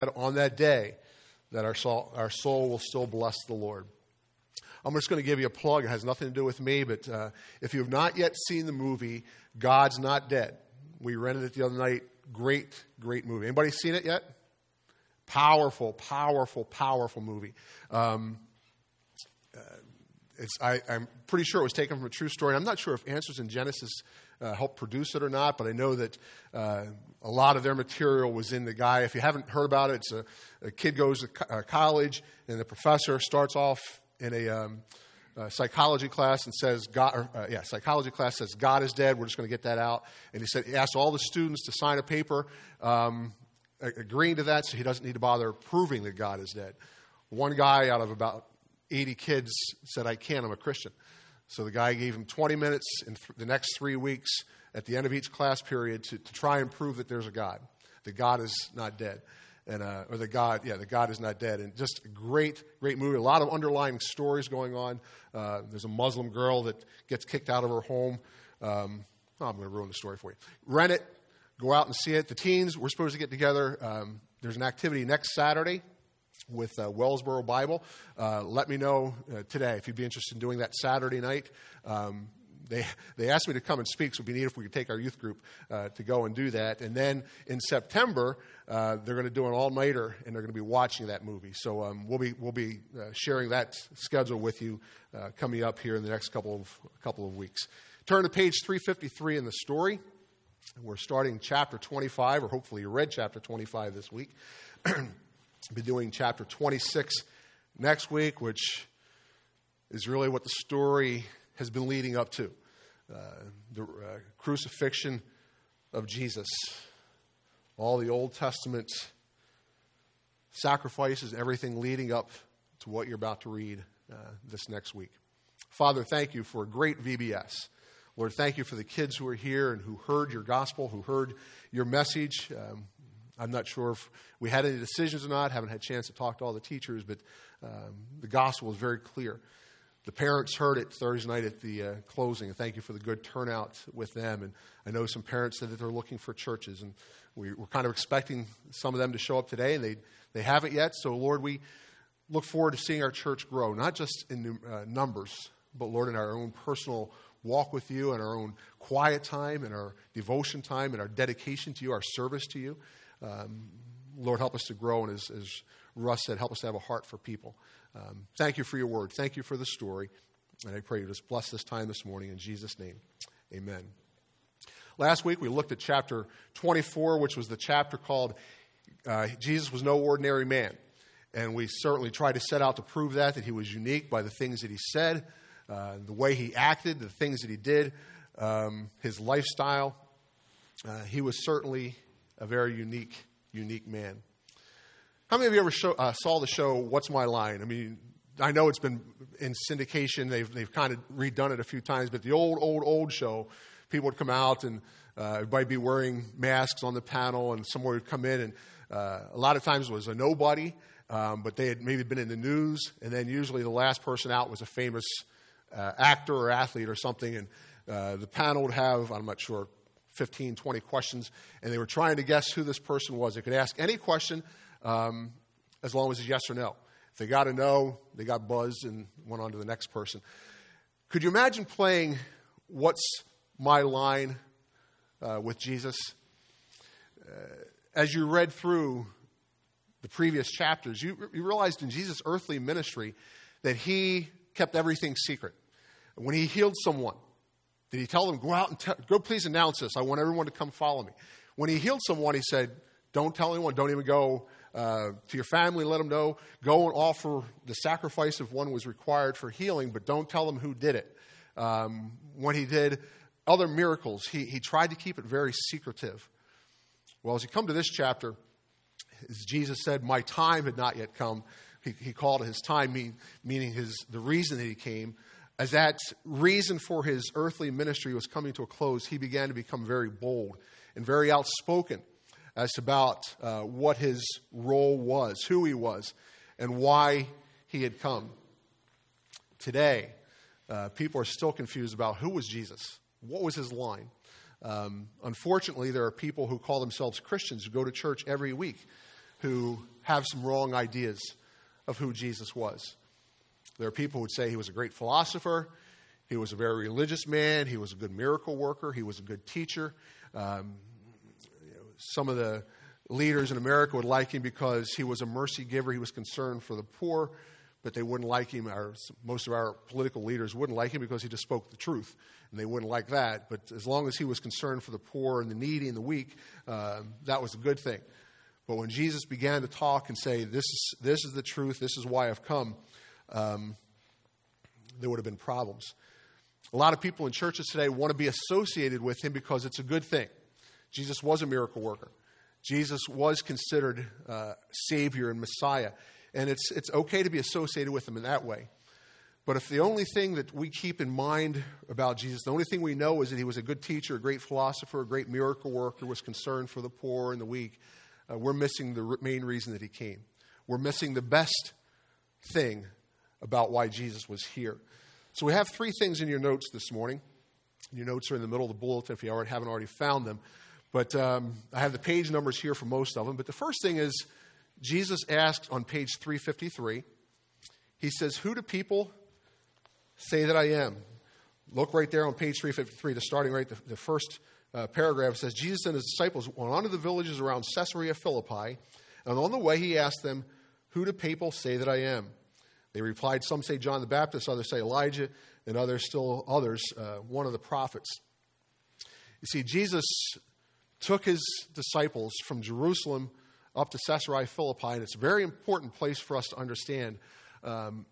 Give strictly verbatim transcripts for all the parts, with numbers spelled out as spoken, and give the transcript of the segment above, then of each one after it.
on that day that our soul, our soul will still bless the Lord. I'm just going to give you a plug. It has nothing to do with me, but uh, if you have not yet seen the movie God's Not Dead, we rented it the other night. Great, great movie. Anybody seen it yet? Powerful, powerful, powerful movie. Um, uh, it's, I, I'm pretty sure it was taken from a true story. I'm not sure if Answers in Genesis uh, helped produce it or not, but I know that uh, a lot of their material was in the guy. If you haven't heard about it, it's a, a kid goes to co- uh, college, and the professor starts off in a, um, a psychology class and says, God, or, uh, yeah, psychology class says, God is dead. We're just going to get that out. And he said, he asked all the students to sign a paper um, agreeing to that so he doesn't need to bother proving that God is dead. One guy out of about eighty kids said, I can't, I'm a Christian. So the guy gave him twenty minutes in th- the next three weeks at the end of each class period to, to try and prove that there's a God, that God is not dead. And, uh, or the God, yeah, the God is not dead. And just a great, great movie. A lot of underlying stories going on. Uh, there's a Muslim girl that gets kicked out of her home. Um, oh, I'm going to ruin the story for you. Rent it. Go out and see it. The teens, we're supposed to get together. Um, there's an activity next Saturday with uh, Wellsboro Bible. Uh, let me know uh, today if you'd be interested in doing that Saturday night. Um, They they asked me to come and speak, so it would be neat if we could take our youth group uh, to go and do that. And then in September, uh, they're going to do an all-nighter, and they're going to be watching that movie. So um, we'll be we'll be uh, sharing that schedule with you uh, coming up here in the next couple of couple of weeks. Turn to page three fifty-three in the story. We're starting chapter twenty-five, or hopefully you read chapter twenty-five this week. We'll be doing chapter twenty-six next week, which is really what the story has been leading up to. Uh, the uh, crucifixion of Jesus, all the Old Testament sacrifices, everything leading up to what you're about to read uh, this next week. Father, thank you for a great V B S. Lord, thank you for the kids who are here and who heard your gospel, who heard your message. Um, I'm not sure if we had any decisions or not, haven't had a chance to talk to all the teachers, but um, the gospel is very clear. The parents heard it Thursday night at the uh, closing, and thank you for the good turnout with them. And I know some parents said that they're looking for churches, and we, we're kind of expecting some of them to show up today, and they, they haven't yet. So, Lord, we look forward to seeing our church grow, not just in uh, numbers, but, Lord, in our own personal walk with you and our own quiet time and our devotion time and our dedication to you, our service to you. Um, Lord, help us to grow, and as, as Russ said, help us to have a heart for people. Um, thank you for your word. Thank you for the story. And I pray you just bless this time this morning in Jesus' name. Amen. Last week we looked at chapter twenty-four, which was the chapter called uh, Jesus Was No Ordinary Man. And we certainly tried to set out to prove that, that he was unique by the things that he said, uh, the way he acted, the things that he did, um, his lifestyle. Uh, he was certainly a very unique, unique man. How many of you ever show, uh, saw the show What's My Line? I mean, I know it's been in syndication. They've they've kind of redone it a few times, but the old, old, old show, people would come out and uh, everybody be wearing masks on the panel, and someone would come in, and uh, a lot of times it was a nobody, um, but they had maybe been in the news, and then usually the last person out was a famous uh, actor or athlete or something, and uh, the panel would have, I'm not sure, fifteen, twenty questions, and they were trying to guess who this person was. They could ask any question, Um, as long as it's yes or no. If they got a no, they got buzzed and went on to the next person. Could you imagine playing What's My Line uh, with Jesus? Uh, as you read through the previous chapters, you, you realized in Jesus' earthly ministry that he kept everything secret. When he healed someone, did he tell them, go out and te- go please announce this. I want everyone to come follow me. When he healed someone, he said, don't tell anyone, don't even go Uh, to your family, let them know. Go and offer the sacrifice if one was required for healing, but don't tell them who did it. Um, when he did other miracles, he, he tried to keep it very secretive. Well, as you come to this chapter, as Jesus said, my time had not yet come. He, he called it his time, mean, meaning his the reason that he came. As that reason for his earthly ministry was coming to a close, he began to become very bold and very outspoken as about uh, what his role was, who he was, and why he had come. Today, uh, people are still confused about who was Jesus, what was his line. Um, unfortunately, there are people who call themselves Christians who go to church every week who have some wrong ideas of who Jesus was. There are people who would say he was a great philosopher, he was a very religious man, he was a good miracle worker, he was a good teacher. Um, you know, some of the leaders in America would like him because he was a mercy giver, he was concerned for the poor, but they wouldn't like him. Our, most of our political leaders wouldn't like him because he just spoke the truth, and they wouldn't like that. But as long as he was concerned for the poor and the needy and the weak, uh, that was a good thing. But when Jesus began to talk and say, this is, this is the truth, this is why I've come, um, there would have been problems. A lot of people in churches today want to be associated with him because it's a good thing. Jesus was a miracle worker. Jesus was considered uh, Savior and Messiah. And it's it's okay to be associated with him in that way. But if the only thing that we keep in mind about Jesus, the only thing we know is that he was a good teacher, a great philosopher, a great miracle worker, was concerned for the poor and the weak, uh, we're missing the main reason that he came. We're missing the best thing about why Jesus was here. So we have three things in your notes this morning. Your notes are in the middle of the bulletin if you already haven't already found them. But um, I have the page numbers here for most of them. But the first thing is, Jesus asks on page three fifty-three, he says, who do people say that I am? Look right there on page three fifty-three, the starting right, the, the first uh, paragraph says, Jesus and his disciples went on to the villages around Caesarea Philippi, and on the way he asked them, who do people say that I am? They replied, some say John the Baptist, others say Elijah, and others still others, uh, one of the prophets. You see, Jesus took his disciples from Jerusalem up to Caesarea Philippi, and it's a very important place for us to understand. Um,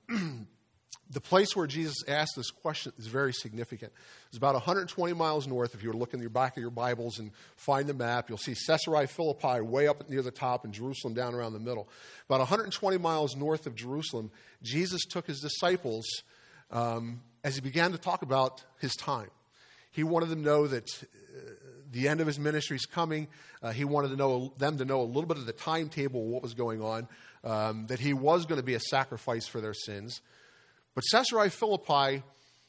the place where Jesus asked this question is very significant. It's about one hundred twenty miles north. If you were to look in the back of your Bibles and find the map, you'll see Caesarea Philippi way up near the top and Jerusalem down around the middle. About one hundred twenty miles north of Jerusalem, Jesus took his disciples um, as he began to talk about his time. He wanted them to know that uh, the end of his ministry is coming. Uh, he wanted to know them to know a little bit of the timetable of what was going on, um, that he was going to be a sacrifice for their sins. But Caesarea Philippi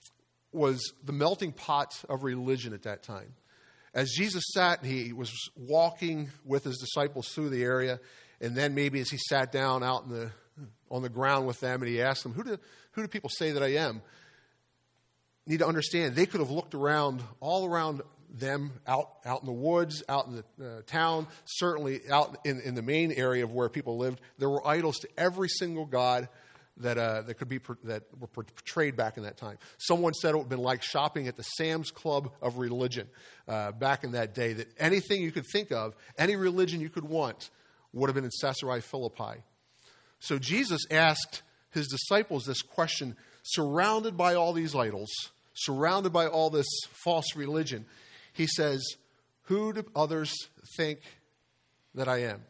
was the melting pot of religion at that time. As Jesus sat, he was walking with his disciples through the area, and then maybe as he sat down out in the on the ground with them, and he asked them, who do, who do people say that I am? You need to understand, they could have looked around, all around them, out, out in the woods, out in the uh, town, certainly out in, in the main area of where people lived. There were idols to every single god that uh, that could be that were portrayed back in that time. Someone said it would have been like shopping at the Sam's Club of religion uh, back in that day, that anything you could think of, any religion you could want, would have been in Caesarea Philippi. So Jesus asked his disciples this question, surrounded by all these idols, surrounded by all this false religion. He says, who do others think that I am?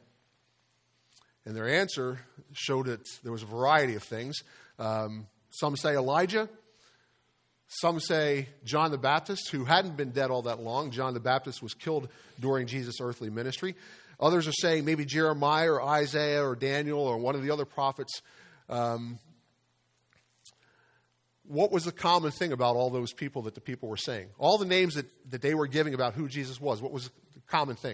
And their answer showed that there was a variety of things. Um, some say Elijah. Some say John the Baptist, who hadn't been dead all that long. John the Baptist was killed during Jesus' earthly ministry. Others are saying maybe Jeremiah or Isaiah or Daniel or one of the other prophets. Um, what was the common thing about all those people that the people were saying? All the names that, that they were giving about who Jesus was, what was the common thing?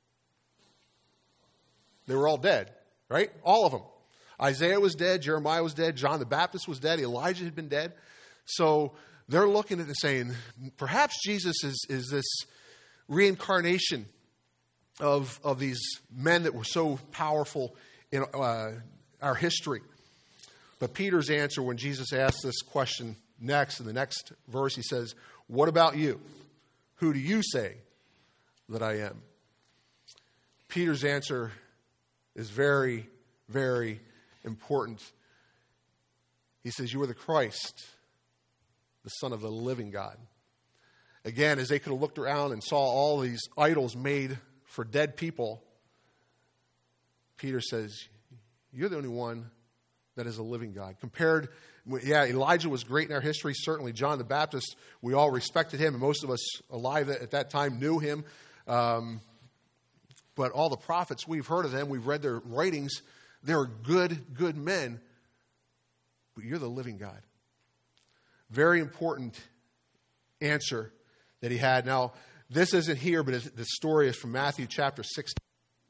They were all dead, right? All of them. Isaiah was dead, Jeremiah was dead, John the Baptist was dead, Elijah had been dead. So they're looking at it and saying, perhaps Jesus is, is this reincarnation of, of these men that were so powerful in uh, our history. But Peter's answer when Jesus asked this question next, in the next verse, he says, what about you? Who do you say that I am? Peter's answer is very, very important. He says, you are the Christ, the Son of the living God. Again, as they could have looked around and saw all these idols made for dead people, Peter says, you're the only one that is a living God. Compared, yeah, Elijah was great in our history. Certainly John the Baptist, we all respected him, and most of us alive at that time knew him. Um, but all the prophets, we've heard of them, we've read their writings. They're good, good men. But you're the living God. Very important answer that he had. Now, this isn't here, but the story is from Matthew chapter sixteen.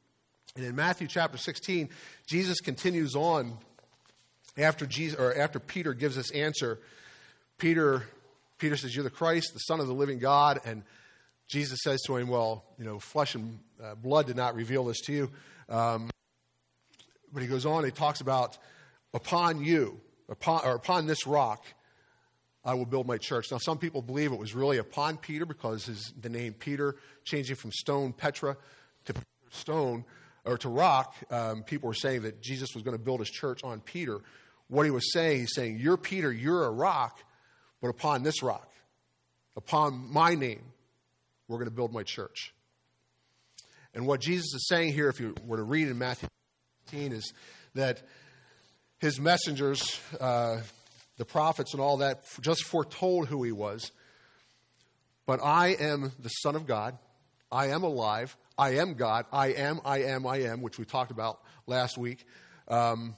And in Matthew chapter sixteen, Jesus continues on after Jesus or after Peter gives this answer. Peter Peter says, "You're the Christ, the Son of the living God." And Jesus says to him, "Well, you know, flesh and uh, blood did not reveal this to you." Um, but he goes on, he talks about, upon you, upon or upon this rock, I will build my church. Now, some people believe it was really upon Peter because his, the name Peter, changing from stone, Petra, to stone, or to rock, um, people were saying that Jesus was going to build his church on Peter. What he was saying, he's saying, you're Peter, you're a rock, but upon this rock, upon my name, we're going to build my church. And what Jesus is saying here, if you were to read in Matthew fifteen, is that his messengers, uh, the prophets and all that, just foretold who he was. But I am the Son of God. I am alive. I am God. I am, I am, I am, which we talked about last week. Um,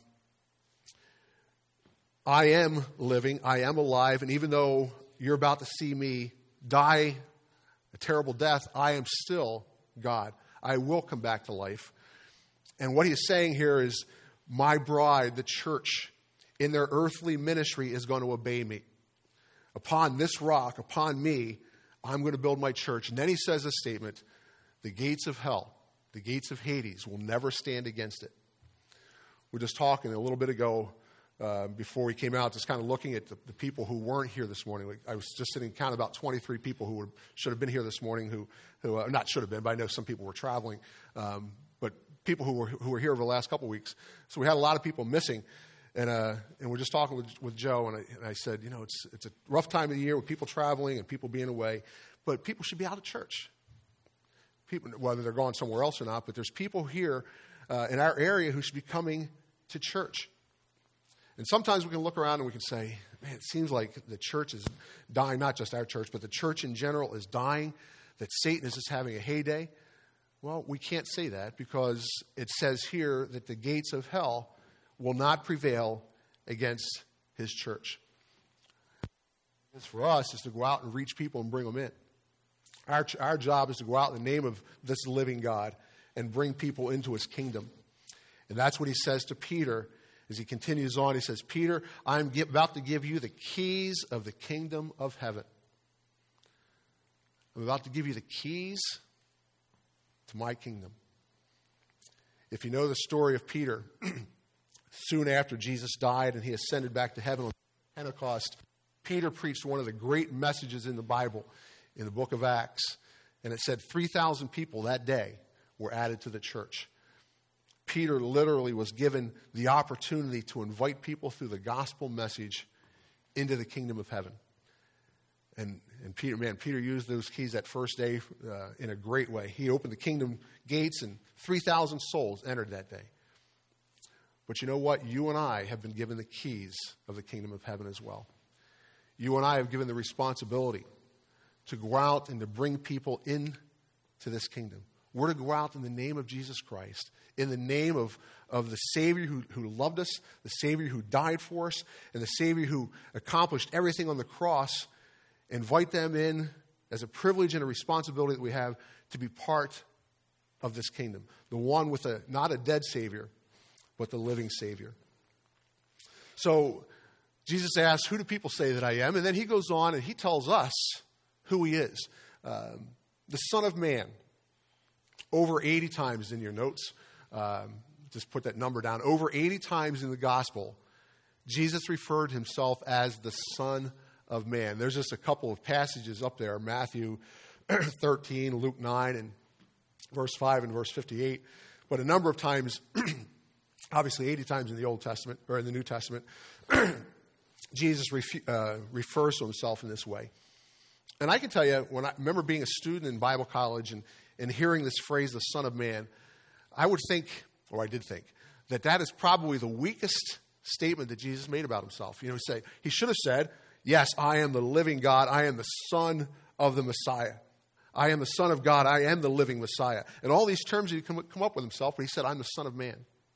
I am living. I am alive. And even though you're about to see me die a terrible death, I am still God. I will come back to life. And what he is saying here is, my bride, the church, in their earthly ministry is going to obey me. Upon this rock, upon me, I'm going to build my church. And then he says this statement, the gates of hell, the gates of Hades will never stand against it. We were just talking a little bit ago uh, before we came out, just kind of looking at the, the people who weren't here this morning. Like, I was just sitting, counting about twenty-three people who would, should have been here this morning, who, who uh, not should have been, but I know some people were traveling, um, but people who were, who were here over the last couple of weeks. So we had a lot of people missing. And uh, and we're just talking with, with Joe, and I, and I said, you know, it's it's a rough time of the year with people traveling and people being away, but people should be out of church. People, whether they're going somewhere else or not, but there's people here uh, in our area who should be coming to church. And sometimes we can look around and we can say, man, it seems like the church is dying, not just our church, but the church in general is dying, that Satan is just having a heyday. Well, we can't say that because it says here that the gates of hell will not prevail against his church. It's for us is to go out and reach people and bring them in. Our, our job is to go out in the name of this living God and bring people into his kingdom. And that's what he says to Peter as he continues on. He says, Peter, I'm about to give you the keys of the kingdom of heaven. I'm about to give you the keys to my kingdom. If you know the story of Peter, soon after Jesus died and he ascended back to heaven on Pentecost, Peter preached one of the great messages in the Bible, in the book of Acts. And it said three thousand people that day were added to the church. Peter literally was given the opportunity to invite people through the gospel message into the kingdom of heaven. And, and Peter, man, Peter used those keys that first day uh, in a great way. He opened the kingdom gates and three thousand souls entered that day. But you know what? You and I have been given the keys of the kingdom of heaven as well. You and I have given the responsibility to go out and to bring people into this kingdom. We're to go out in the name of Jesus Christ, in the name of, of the Savior who, who loved us, the Savior who died for us, and the Savior who accomplished everything on the cross. Invite them in as a privilege and a responsibility that we have to be part of this kingdom. The one with a not a dead Savior, but the living Savior. So Jesus asks, who do people say that I am? And then he goes on and he tells us who he is. Um, the Son of Man. Over eighty times in your notes. Um, just put that number down. Over eighty times in the gospel, Jesus referred himself as the Son of Man. There's just a couple of passages up there. Matthew thirteen, Luke nine, and verse five and verse fifty-eight. But a number of times, obviously eighty times in the Old Testament, or in the New Testament, Jesus refu- uh, refers to himself in this way. And I can tell you, when I remember being a student in Bible college and, and hearing this phrase, the Son of Man, I would think, or I did think, that that is probably the weakest statement that Jesus made about himself. You know, say he should have said, yes, I am the living God. I am the Son of the Messiah. I am the Son of God. I am the living Messiah. And all these terms he come, come up with himself, but he said, I'm the Son of Man.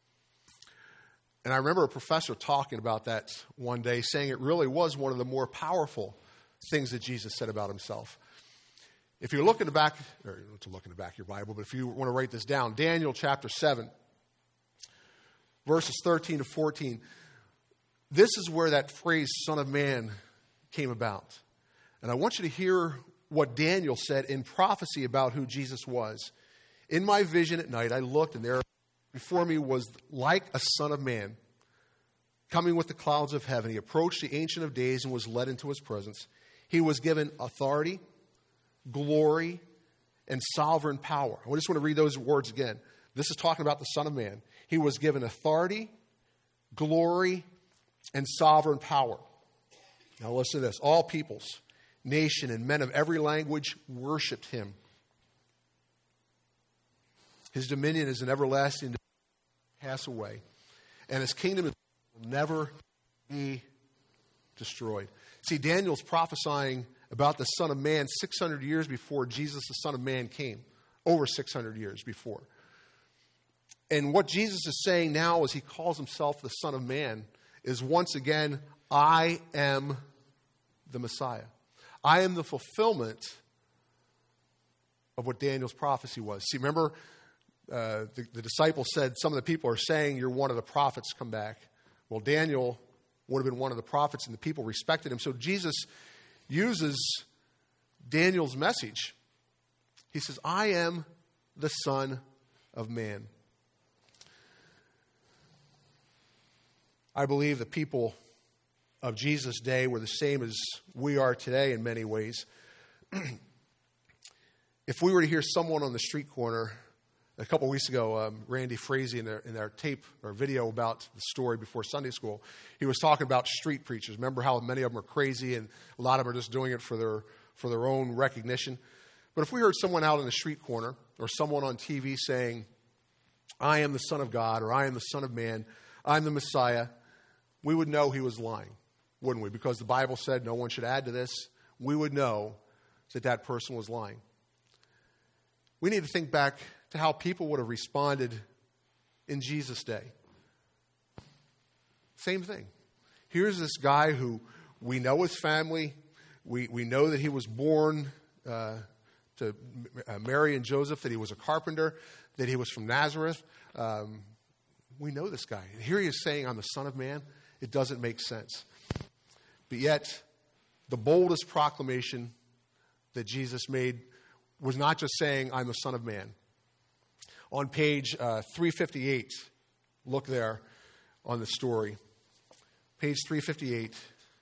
And I remember a professor talking about that one day, saying it really was one of the more powerful things that Jesus said about himself. If you look in the back, or to look in the back of your Bible, but if you want to write this down, Daniel chapter seven, verses thirteen to fourteen, this is where that phrase, Son of Man, came about. And I want you to hear what Daniel said in prophecy about who Jesus was. In my vision at night, I looked, and there before me was like a son of man, coming with the clouds of heaven. He approached the Ancient of Days and was led into his presence. He was given authority, glory, and sovereign power. I just want to read those words again. This is talking about the Son of Man. He was given authority, glory, and sovereign power. Now listen to this. All peoples, nation, and men of every language worshipped him. His dominion is an everlasting, pass away, and his kingdom will never be destroyed. See, Daniel's prophesying about the Son of Man six hundred years before Jesus, the Son of Man, came. Over six hundred years before. And what Jesus is saying now as he calls himself the Son of Man is once again, I am the Messiah. I am the fulfillment of what Daniel's prophecy was. See, remember, uh, the, the disciples said, some of the people are saying you're one of the prophets, come back. Well, Daniel would have been one of the prophets, and the people respected him. So Jesus uses Daniel's message. He says, I am the Son of Man. I believe the people of Jesus' day were the same as we are today in many ways. If we were to hear someone on the street corner, a couple of weeks ago, um, Randy Frazee in their, in their tape or video about the story before Sunday school, he was talking about street preachers. Remember how many of them are crazy and a lot of them are just doing it for their for their own recognition. But if we heard someone out in the street corner or someone on T V saying, I am the Son of God, or I am the Son of Man, I'm the Messiah, we would know he was lying, wouldn't we? Because the Bible said no one should add to this. We would know that that person was lying. We need to think back to how people would have responded in Jesus' day. Same thing. Here's this guy who we know his family. We, we know that he was born uh, to uh, Mary and Joseph, that he was a carpenter, that he was from Nazareth. Um, we know this guy. And here he is saying, I'm the Son of Man. It doesn't make sense. But yet, the boldest proclamation that Jesus made was not just saying, I'm the Son of Man. On page uh, three fifty-eight, look there on the story. Page three fifty-eight,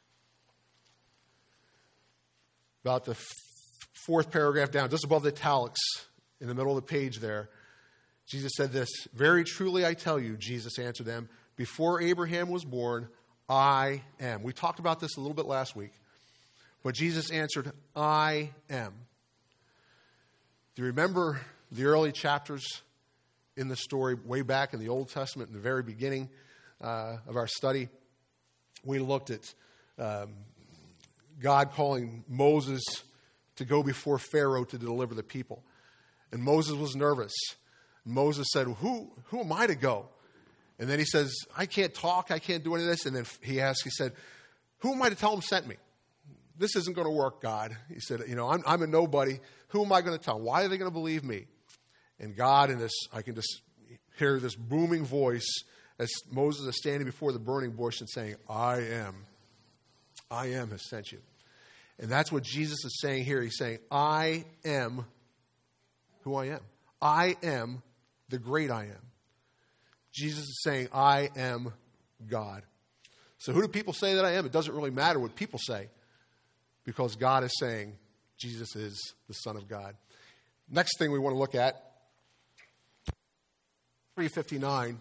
about the f- fourth paragraph down, just above the italics, in the middle of the page there, Jesus said this, very truly I tell you, Jesus answered them, before Abraham was born, I am. We talked about this a little bit last week. But Jesus answered, I am. Do you remember the early chapters in the story way back in the Old Testament, in the very beginning uh, of our study? We looked at um, God calling Moses to go before Pharaoh to deliver the people. And Moses was nervous. Moses said, who, who am I to go? And then he says, I can't talk, I can't do any of this. And then he asked, he said, who am I to tell him sent me? This isn't going to work, God. He said, you know, I'm, I'm a nobody. Who am I going to tell? Why are they going to believe me? And God, in this, I can just hear this booming voice as Moses is standing before the burning bush and saying, I am. I am has sent you. And that's what Jesus is saying here. He's saying, I am who I am. I am the great I am. Jesus is saying, I am God. So who do people say that I am? It doesn't really matter what people say, because God is saying Jesus is the Son of God. Next thing we want to look at, three fifty-nine,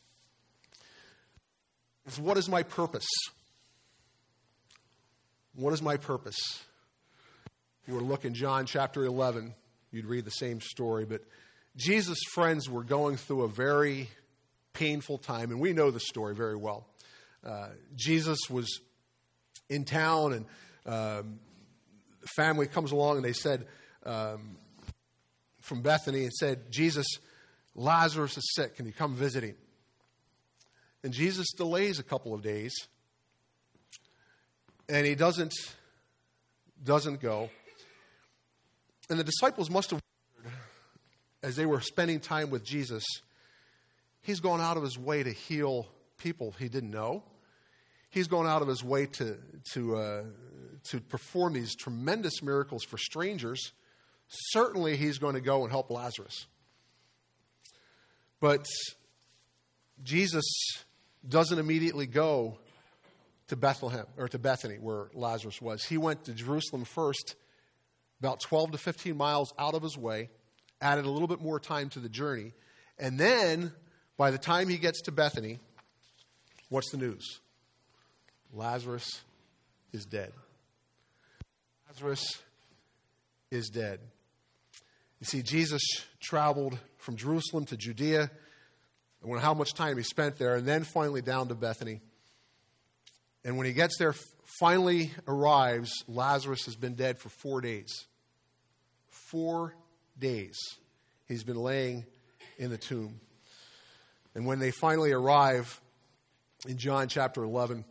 is what is my purpose? What is my purpose? If you were to look in John chapter eleven, you'd read the same story, but Jesus' friends were going through a very painful time, and we know the story very well. Uh, Jesus was in town, and um, the family comes along, and they said, um, from Bethany, and said, Jesus, Lazarus is sick. Can you come visit him? And Jesus delays a couple of days, and he doesn't, doesn't go. And the disciples must have wondered, as they were spending time with Jesus, he's gone out of his way to heal people he didn't know. He's gone out of his way to, to, uh, to perform these tremendous miracles for strangers. Certainly he's going to go and help Lazarus. But Jesus doesn't immediately go to Bethlehem, or to Bethany, where Lazarus was. He went to Jerusalem first, about twelve to fifteen miles out of his way, added a little bit more time to the journey, and then by the time he gets to Bethany, what's the news? Lazarus is dead. Lazarus is dead. You see, Jesus traveled from Jerusalem to Judea. I wonder how much time he spent there, and then finally down to Bethany. And when he gets there, finally arrives, Lazarus has been dead for four days. Four days he's been laying in the tomb. And when they finally arrive in John chapter eleven,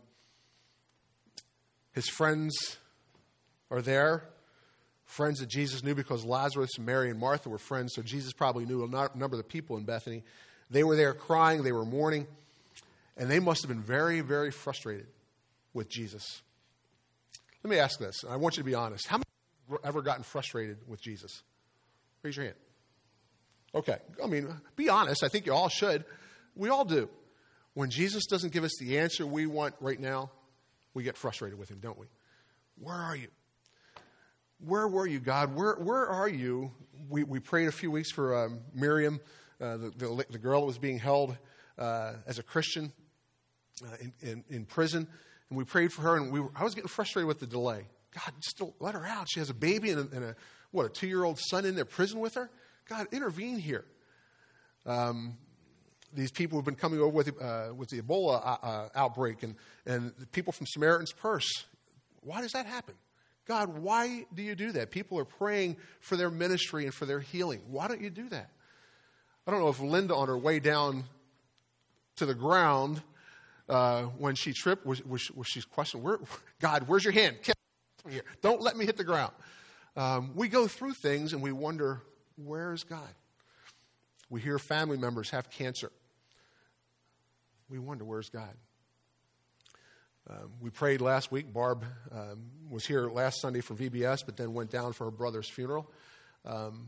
his friends are there, friends that Jesus knew because Lazarus and Mary and Martha were friends, so Jesus probably knew a number of the people in Bethany. They were there crying, they were mourning, and they must have been very, very frustrated with Jesus. Let me ask this, and I want you to be honest. How many have ever gotten frustrated with Jesus? Raise your hand. Okay, I mean, be honest. I think you all should. We all do. When Jesus doesn't give us the answer we want right now, we get frustrated with him, don't we? Where are you? Where were you, God? Where where are you? We we prayed a few weeks for um, Miriam, uh, the, the the girl that was being held uh, as a Christian uh, in, in in prison, and we prayed for her. And we were, I was getting frustrated with the delay. God, just don't let her out. She has a baby and a, and a what a two year old son in their prison with her. God, intervene here. Um, these people have been coming over with uh, with the Ebola uh, outbreak, and and the people from Samaritan's Purse. Why does that happen? God, why do you do that? People are praying for their ministry and for their healing. Why don't you do that? I don't know if Linda, on her way down to the ground, uh, when she tripped, was, was, was she questioning, Where, God, where's your hand? Get me here. Don't let me hit the ground. Um, we go through things and we wonder, where is God? We hear family members have cancer. We wonder, where's God? Um, we prayed last week. Barb um, was here last Sunday for V B S, but then went down for her brother's funeral. Um,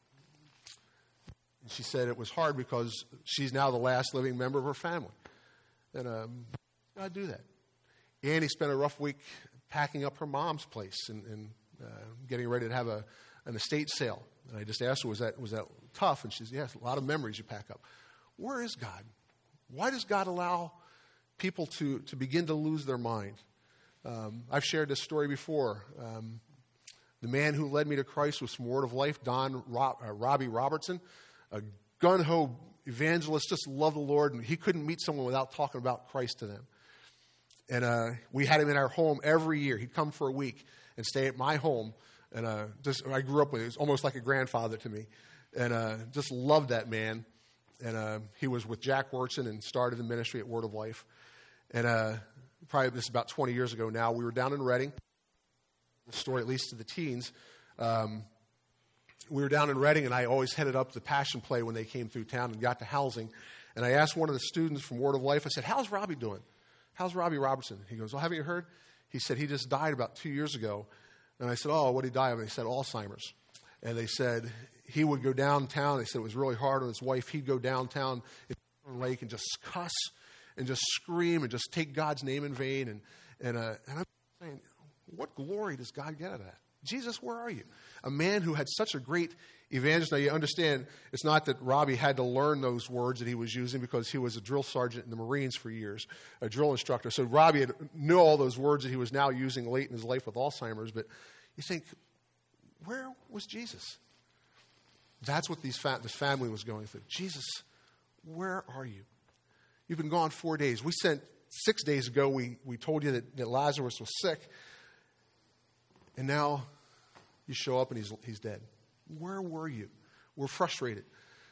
she said it was hard because she's now the last living member of her family. And um, God do that. Annie spent a rough week packing up her mom's place and, and uh, getting ready to have a, an estate sale. And I just asked her, was that, was that tough? And she said, yes, a lot of memories you pack up. Where is God? Why does God allow people to, to begin to lose their mind? Um, I've shared this story before. Um, the man who led me to Christ was from Word of Life, Don Rob, uh, Robbie Robertson, a gun-ho evangelist, just loved the Lord, and he couldn't meet someone without talking about Christ to them. And uh, we had him in our home every year. He'd come for a week and stay at my home. And uh, just I grew up with him. He was almost like a grandfather to me. And uh, just loved that man. And uh, he was with Jack Wurtson and started the ministry at Word of Life. And uh, probably this is about twenty years ago now. We were down in Reading. The story, at least to the teens. Um, we were down in Reading, and I always headed up the Passion Play when they came through town and got to housing. And I asked one of the students from Word of Life, I said, how's Robbie doing? How's Robbie Robertson? He goes, well, haven't you heard? He said, he just died about two years ago. And I said, oh, what did he die of? And they said, Alzheimer's. And they said he would go downtown. They said it was really hard on his wife. He'd go downtown in the lake and just cuss and just scream and just take God's name in vain. And, and, uh, and I'm saying, what glory does God get out of that? Jesus, where are you? A man who had such a great evangelist. Now, you understand, it's not that Robbie had to learn those words that he was using because he was a drill sergeant in the Marines for years, a drill instructor. So Robbie had, knew all those words that he was now using late in his life with Alzheimer's. But you think, where was Jesus? That's what these fa- this family was going through. Jesus, where are you? You've been gone four days. We sent, six days ago, we, we told you that, that Lazarus was sick. And now you show up and he's he's dead. Where were you? We're frustrated.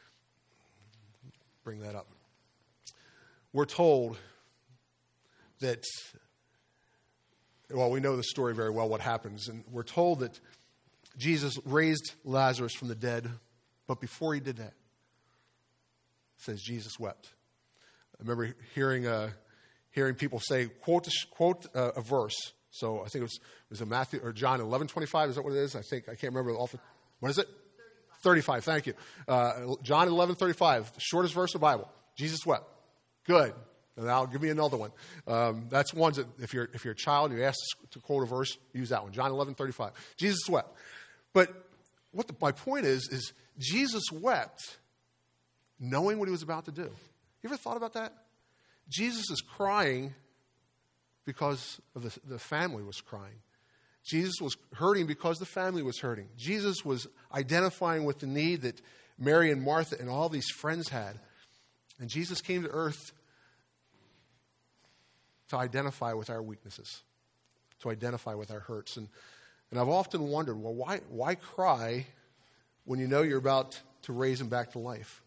Bring that up. We're told that, well, we know the story very well, what happens. And we're told that Jesus raised Lazarus from the dead, but before he did that, it says Jesus wept. I remember hearing uh, hearing people say, quote, quote uh, a verse. So I think it was, was it Matthew or John eleven twenty-five? Is that what it is? I think, I can't remember. All, what is it? thirty-five, thank you. Uh, John eleven thirty-five, the shortest verse of the Bible. Jesus wept. Good. And now give me another one. Um, that's ones that if you're if you're a child and you're asked to quote a verse, use that one. John eleven thirty-five. Jesus wept. But what the, my point is, is Jesus wept knowing what he was about to do. You ever thought about that? Jesus is crying because of the, the family was crying. Jesus was hurting because the family was hurting. Jesus was identifying with the need that Mary and Martha and all these friends had. And Jesus came to earth to identify with our weaknesses, to identify with our hurts. And, and I've often wondered, well, why, why cry when you know you're about to raise him back to life?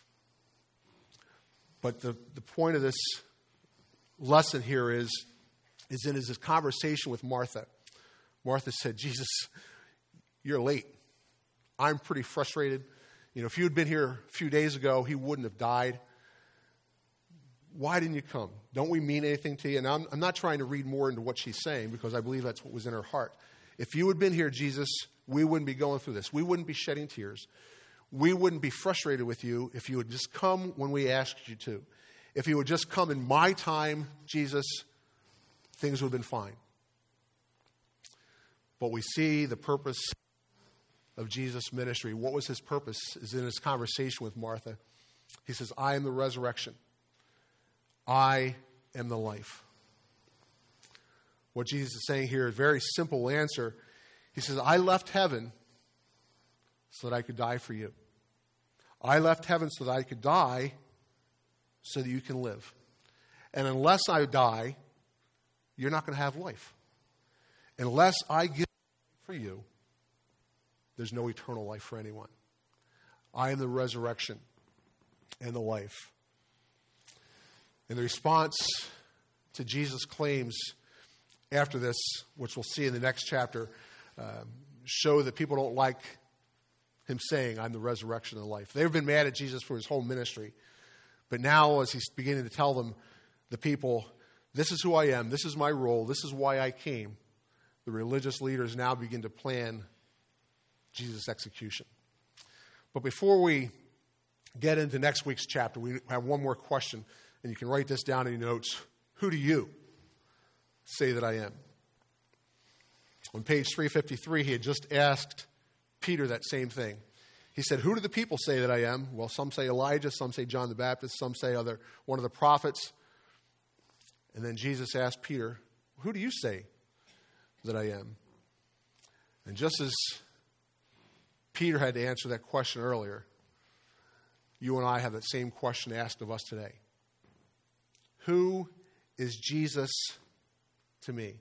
But the, the point of this lesson here is, is in his conversation with Martha. Martha said, Jesus, you're late. I'm pretty frustrated. You know, if you had been here a few days ago, he wouldn't have died. Why didn't you come? Don't we mean anything to you? And I'm, I'm not trying to read more into what she's saying because I believe that's what was in her heart. If you had been here, Jesus, we wouldn't be going through this. We wouldn't be shedding tears. We wouldn't be frustrated with you if you would just come when we asked you to. If you would just come in my time, Jesus, things would have been fine. But we see the purpose of Jesus' ministry. What was his purpose is in his conversation with Martha. He says, I am the resurrection. I am the life. What Jesus is saying here is a very simple answer. He says, I left heaven so that I could die for you. I left heaven so that I could die so that you can live. And unless I die, you're not going to have life. Unless I give for you, there's no eternal life for anyone. I am the resurrection and the life. And the response to Jesus' claims after this, which we'll see in the next chapter, um, show that people don't like him saying, I'm the resurrection and the life. They've been mad at Jesus for his whole ministry. But now as he's beginning to tell them, the people, this is who I am, this is my role, this is why I came, the religious leaders now begin to plan Jesus' execution. But before we get into next week's chapter, we have one more question, and you can write this down in your notes. Who do you say that I am? On page three fifty-three, he had just asked Peter that same thing. He said, who do the people say that I am? Well, some say Elijah, some say John the Baptist, some say other one of the prophets. And then Jesus asked Peter, who do you say that I am? And just as Peter had to answer that question earlier, you and I have that same question asked of us today. Who is Jesus to me?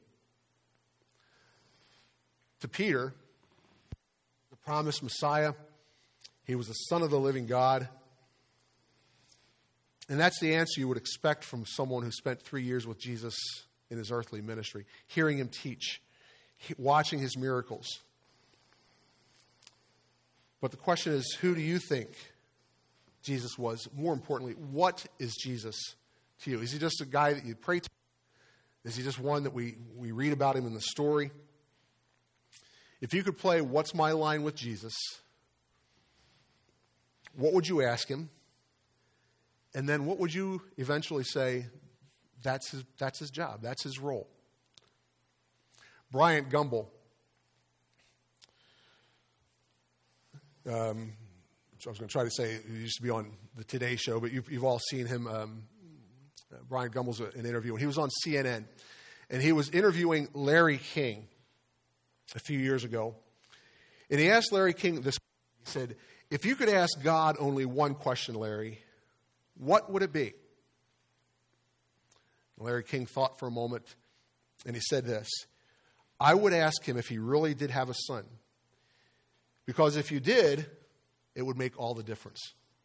To Peter, the promised Messiah, he was the Son of the living God. And that's the answer you would expect from someone who spent three years with Jesus in his earthly ministry, hearing him teach, watching his miracles. But the question is, who do you think Jesus was? More importantly, what is Jesus to you? Is he just a guy that you pray to? Is he just one that we, we read about him in the story? If you could play What's My Line with Jesus, what would you ask him? And then what would you eventually say, that's his, that's his job, that's his role? Bryant Gumbel, um, I was going to try to say he used to be on the Today Show, but you've, you've all seen him. Um, uh, Bryant Gumbel's an interview, and he was on C N N, and he was interviewing Larry King a few years ago. And he asked Larry King this, he said, if you could ask God only one question, Larry, what would it be? Larry King thought for a moment, and he said this, I would ask him if he really did have a son. Because if you did, it would make all the difference.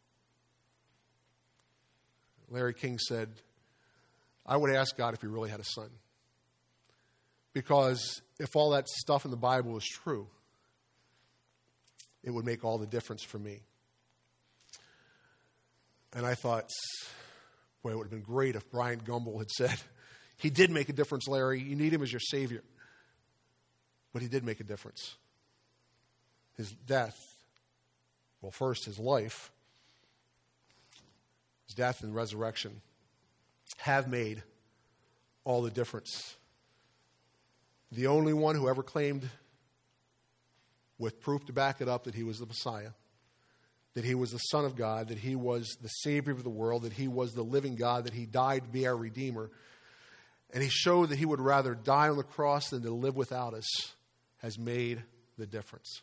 Larry King said, I would ask God if he really had a son. Because if all that stuff in the Bible is true, it would make all the difference for me. And I thought, boy, it would have been great if Brian Gumbel had said, he did make a difference, Larry. You need him as your Savior. But he did make a difference. His death, well, first his life, his death and resurrection have made all the difference. The only one who ever claimed, with proof to back it up, that he was the Messiah, that he was the Son of God, that he was the Savior of the world, that he was the living God, that he died to be our Redeemer. And he showed that he would rather die on the cross than to live without us, has made the difference.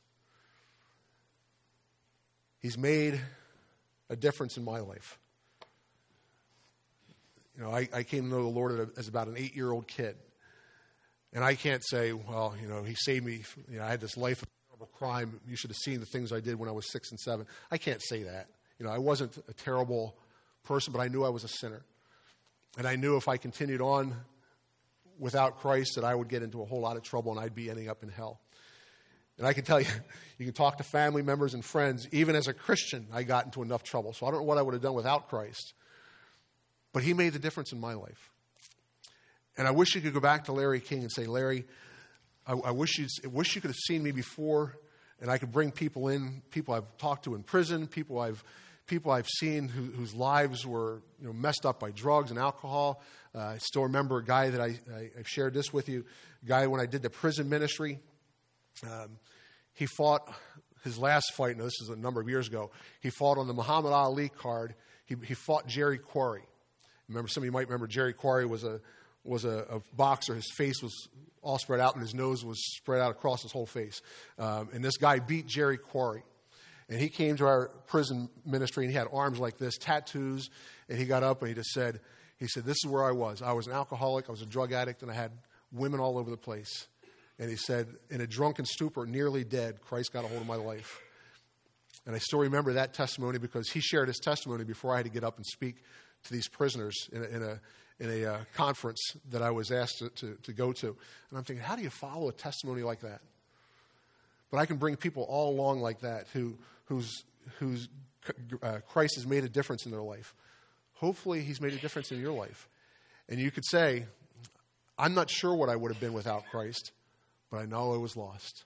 He's made a difference in my life. You know, I, I came to know the Lord as about an eight-year-old kid. And I can't say, well, you know, he saved me. You know, I had this life of terrible crime. You should have seen the things I did when I was six and seven. I can't say that. You know, I wasn't a terrible person, but I knew I was a sinner. And I knew if I continued on without Christ that I would get into a whole lot of trouble and I'd be ending up in hell. And I can tell you, you can talk to family members and friends. Even as a Christian, I got into enough trouble. So I don't know what I would have done without Christ. But he made the difference in my life. And I wish you could go back to Larry King and say, Larry, I, I wish you I wish you could have seen me before, and I could bring people in, people I've talked to in prison, people I've people I've seen who, whose lives were you know messed up by drugs and alcohol. Uh, I still remember a guy that I, I I've shared this with you, a guy when I did the prison ministry. Um, he fought his last fight. Now this is a number of years ago. He fought on the Muhammad Ali card. He he fought Jerry Quarry. Remember, some of you might remember Jerry Quarry was a was a, a boxer. His face was all spread out, and his nose was spread out across his whole face. Um, and this guy beat Jerry Quarry. And he came to our prison ministry, and he had arms like this, tattoos. And he got up, and he just said, he said, this is where I was. I was an alcoholic. I was a drug addict, and I had women all over the place. And he said, in a drunken stupor, nearly dead, Christ got a hold of my life. And I still remember that testimony because he shared his testimony before I had to get up and speak to these prisoners in a, in a, in a uh, conference that I was asked to, to, to go to. And I'm thinking, how do you follow a testimony like that? But I can bring people all along like that who, whose, whose uh, Christ has made a difference in their life. Hopefully he's made a difference in your life. And you could say, I'm not sure what I would have been without Christ, but I know I was lost.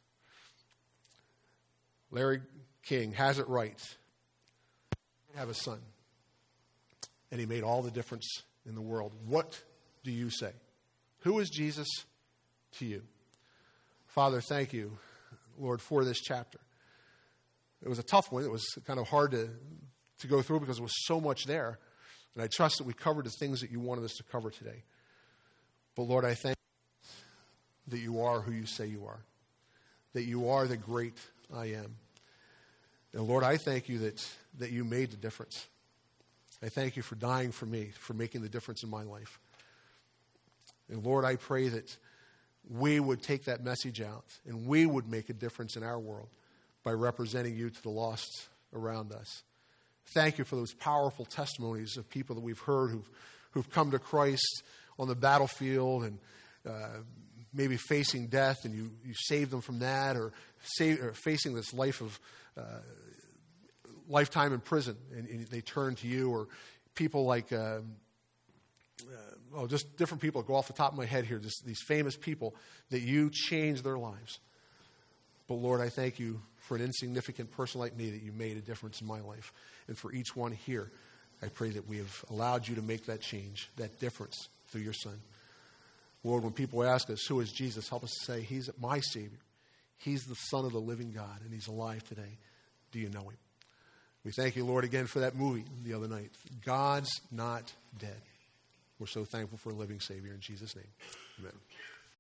Larry King has it right. He have a son. And he made all the difference in the world. What do you say? Who is Jesus to you? Father, thank you, Lord, for this chapter. It was a tough one. It was kind of hard to, to go through because there was so much there. And I trust that we covered the things that you wanted us to cover today. But Lord, I thank you that you are who you say you are. That you are the great I am. And Lord, I thank you that, that you made the difference. I thank you for dying for me, for making the difference in my life. And Lord, I pray that we would take that message out and we would make a difference in our world by representing you to the lost around us. Thank you for those powerful testimonies of people that we've heard who've, who've come to Christ on the battlefield and uh, maybe facing death, and you, you saved them from that, or, save, or facing this life of uh, lifetime in prison, and, and they turn to you, or people like, uh, uh, oh, just different people that go off the top of my head here, just these famous people that you changed their lives. But Lord, I thank you for an insignificant person like me that you made a difference in my life. And for each one here, I pray that we have allowed you to make that change, that difference through your Son. Lord, when people ask us, who is Jesus? Help us to say, he's my Savior. He's the Son of the living God, and he's alive today. Do you know him? We thank you, Lord, again for that movie the other night. God's not dead. We're so thankful for a living Savior. In Jesus' name, amen.